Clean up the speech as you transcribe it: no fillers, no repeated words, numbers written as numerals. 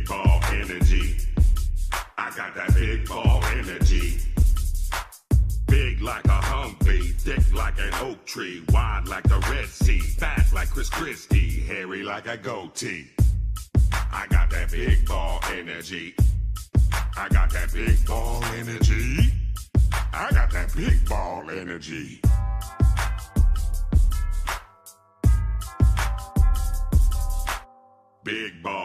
big ball energy. I got that big ball energy. Big like a Humvee, thick like an oak tree, wide like the Red Sea, fat like Chris Christie, hairy like a goatee. I got that big ball energy. I got that big ball energy. I got that big ball energy. Big ball.